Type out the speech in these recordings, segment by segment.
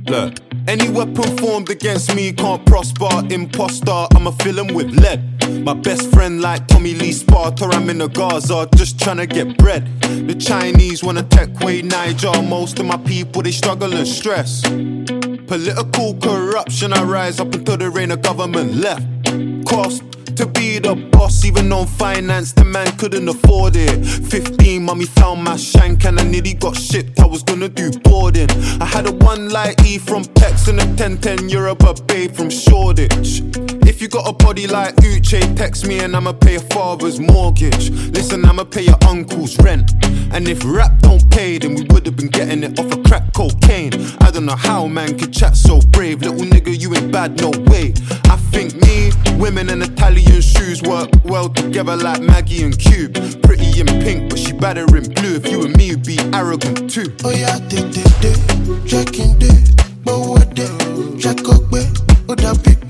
Look, any weapon formed against me can't prosper. Imposter, I'ma fill him with lead. My best friend like Tommy Lee Sparta, I'm in the Gaza just tryna get bread. The Chinese wanna take away Niger. Most of my people, they struggle and stress. Political corruption, I rise up until there ain't a government left. Cost to be the boss, even on finance, the man couldn't afford it. 15, mommy found my shank and I nearly got shipped, I was gonna do boarding. I had a one light E from Pex and a 1010 Europe a babe from Shoreditch. If you got a body like Uche, text me and I'ma pay a father's mortgage. Listen, I'ma pay your uncle's rent. And if rap don't pay, then we would've been getting it off of crack cocaine. I don't know how man could chat so brave. Little nigga, you ain't bad, no way. I think me, women and Italian shoes work well together like Maggie and Cube. Pretty in pink, but she better in blue. If you and me would be arrogant too. Oh yeah, checking but what day, check up, oh that big,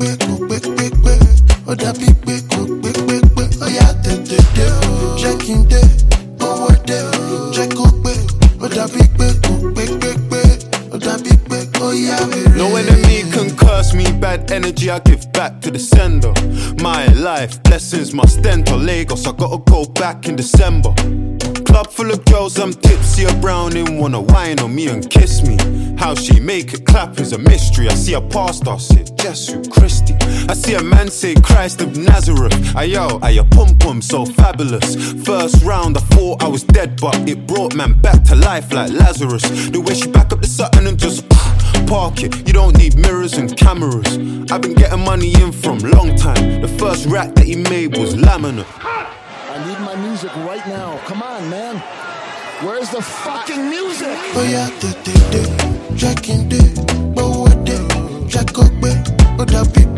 oh that big, oh yeah, checking but what day, check up, oh that big, oh that big, oh yeah. No enemy can curse me, bad energy I give back to the sender. My life, blessings must enter Lagos, I gotta go back in December. Club full of girls, I'm tipsy, a browning, wanna wine on me and kiss me. How she make it clap is a mystery. I see a pastor say, Jesus Christi. I see a man say, Christ of Nazareth. Ayo, pum pum, so fabulous. First round, I thought I was dead, but it brought man back to life like Lazarus. The way she back up the Sutton and just park it. You don't need mirrors and cameras. I've been getting money in from long time. The first rack that he made was laminate. I need my music right now. Come on, man. Where's the fucking music? Oh yeah, checking but what day, check up, oh that big,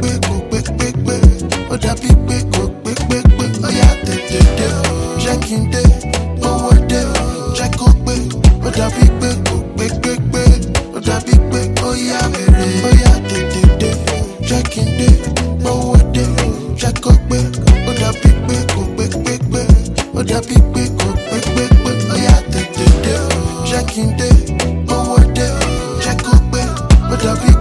oh that big, oh yeah, checking but what day, check up, oh that big, oh that big, oh yeah, checking but what day, check up, oh that big, oh that big, oh yeah, checking but what day, check up, oh that big.